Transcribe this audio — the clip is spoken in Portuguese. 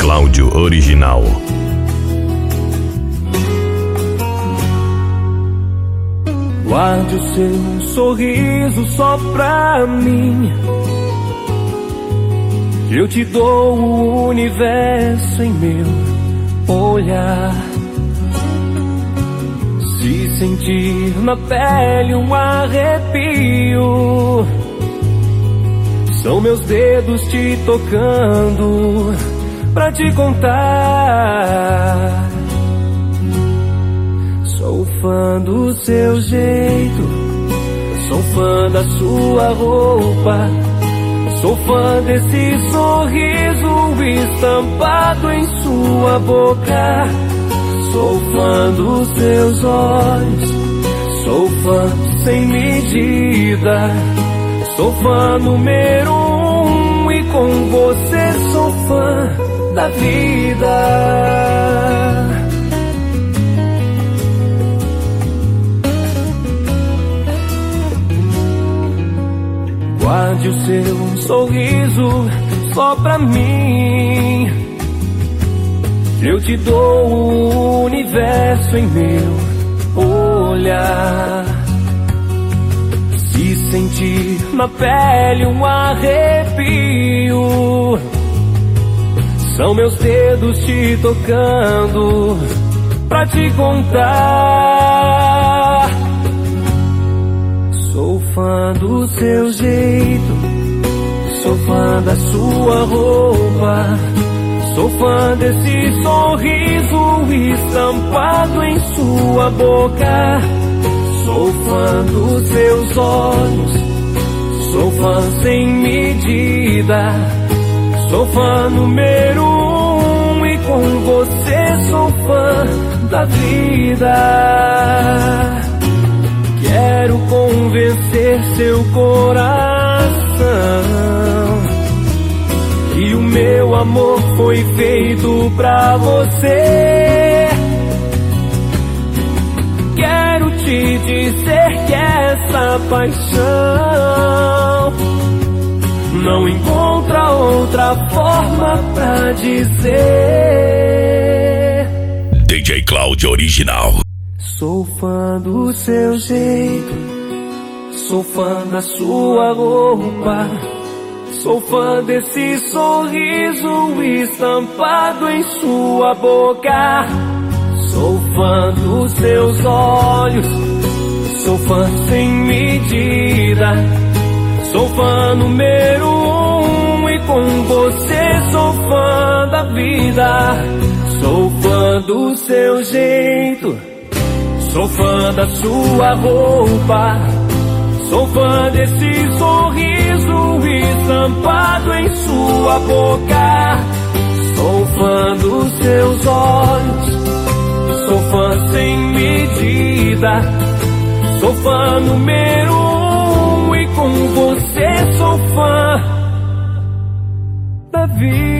Cláudio Original. Guarde o seu sorriso só pra mim, que eu te dou o universo em meu olhar. Se sentir na pele um arrepio, são meus dedos te tocando pra te contar. Sou fã do seu jeito, sou fã da sua roupa, sou fã desse sorriso estampado em sua boca. Sou fã dos seus olhos, sou fã sem medida, sou fã número 1 e com você sou fã da vida. Guarde o seu sorriso só pra mim, eu te dou o universo em meu olhar. Se sentir na pele um arrepio, são meus dedos te tocando pra te contar. Sou fã do seu jeito, sou fã da sua roupa, sou fã desse sorriso estampado em sua boca. Sou fã dos seus olhos, sou fã sem medida, sou fã número 1 e com você sou fã da vida. Quero convencer seu coração que o meu amor foi feito pra você. Quero te dizer que essa paixão não encontra outra forma pra dizer. DJ Cláudio Original. Sou fã do seu jeito, sou fã da sua roupa, sou fã desse sorriso estampado em sua boca. Sou fã dos seus olhos, sou fã sem medida, sou fã número 1 e com você sou fã da vida. Sou fã do seu jeito, sou fã da sua roupa, sou fã desse sorriso estampado em sua boca. Sou fã dos seus olhos, sou fã sem medida, sou fã número 1 e com você sou fã da vida.